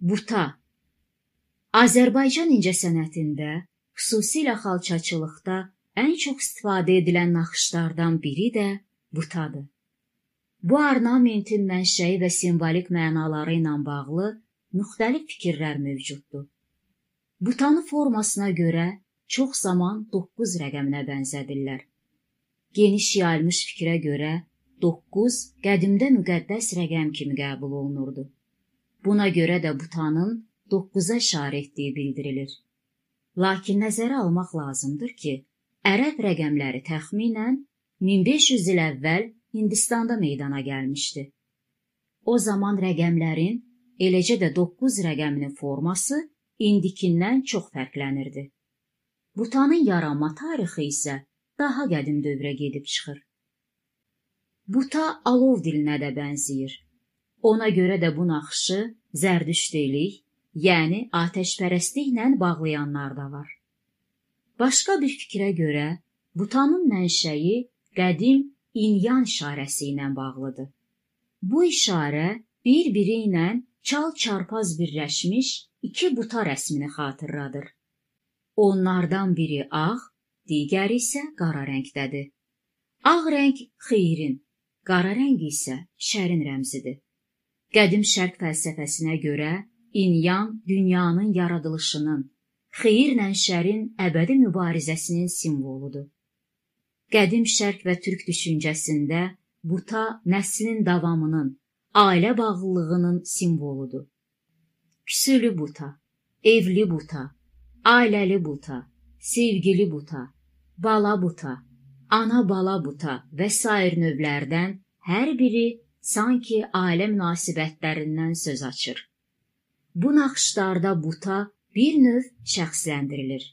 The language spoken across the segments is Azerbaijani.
Buta. Azərbaycan incəsənətində, xüsusilə xalçaçılıqda ən çox istifadə edilən naxışlardan biri də butadır. Bu ornamentin mənşəyi və simvolik mənaları ilə bağlı müxtəlif fikirlər mövcuddur. Butanın formasına görə çox zaman 9 rəqəminə bənzədirlər. Geniş yayılmış fikrə görə 9 qədimdə müqəddəs rəqəm kimi qəbul olunurdu. Buna görə də butanın 9-a işarə etdiyi bildirilir. Lakin nəzərə almaq lazımdır ki, ərəb rəqəmləri təxminən 1500 il əvvəl Hindistanda meydana gəlmişdi. O zaman rəqəmlərin, eləcə də 9 rəqəminin forması indikindən çox fərqlənirdi. Butanın yaranma tarixi isə daha qədim dövrə gedib çıxır. Buta alov dilinə də bənzəyir. Ona görə də bu naxışı zərdüştülük, yəni atəşpərəstliklə bağlayanlar da var. Başqa bir fikrə görə butanın mənşəyi qədim İnyan işarəsi ilə bağlıdır. Bu işarə bir-biri ilə çal-çarpaz birləşmiş iki buta rəsmini xatırladır. Onlardan biri ağ, digəri isə qara rəngdədir. Ağ rəng xeyrin, qara rəng isə şərin rəmzidir. Qədim şərq fəlsəfəsinə görə İnyan dünyanın yaradılışının, xeyirlə şərin əbədi mübarizəsinin simvoludur. Qədim şərq və türk düşüncəsində buta nəslin davamının, ailə bağlılığının simvoludur. Küsülü buta, evli buta, ailəli buta, sevgili buta, bala buta, ana bala buta və sair növlərdən hər biri sanki ailə münasibətlərindən söz açır. Bu naxışlarda buta bir növ şəxsləndirilir.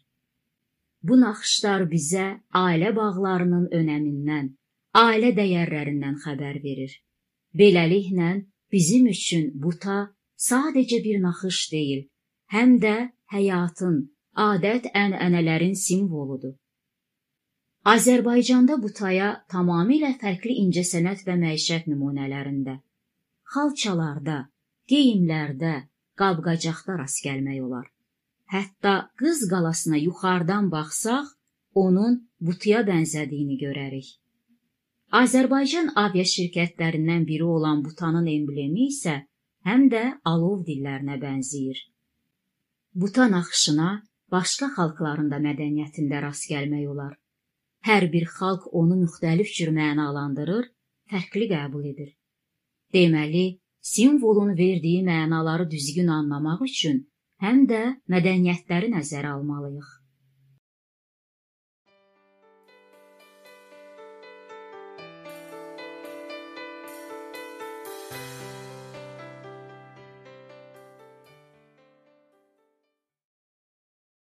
Bu naxışlar bizə ailə bağlarının önəmindən, ailə dəyərlərindən xəbər verir. Beləliklə, bizim üçün buta sadəcə bir naxış deyil, həm də həyatın, adət-ənənələrin simvoludur. Azərbaycanda butaya tamamilə fərqli incəsənət və məişət nümunələrində, xalçalarda, geyimlərdə, qab-qacaqda rast gəlmək olar. Hətta Qız qalasına yuxarıdan baxsaq, onun butaya bənzədiyini görərik. Azərbaycan aviaşirkətlərindən biri olan butanın emblemi isə həm də alov dillərinə bənzəyir. Buta naxışına başqa xalqların da mədəniyyətində rast gəlmək olar. Hər bir xalq onu müxtəlif cür mənalandırır, fərqli qəbul edir. Deməli, simvolun verdiyi mənaları düzgün anlamaq üçün həm də mədəniyyətləri nəzərə almalıyıq.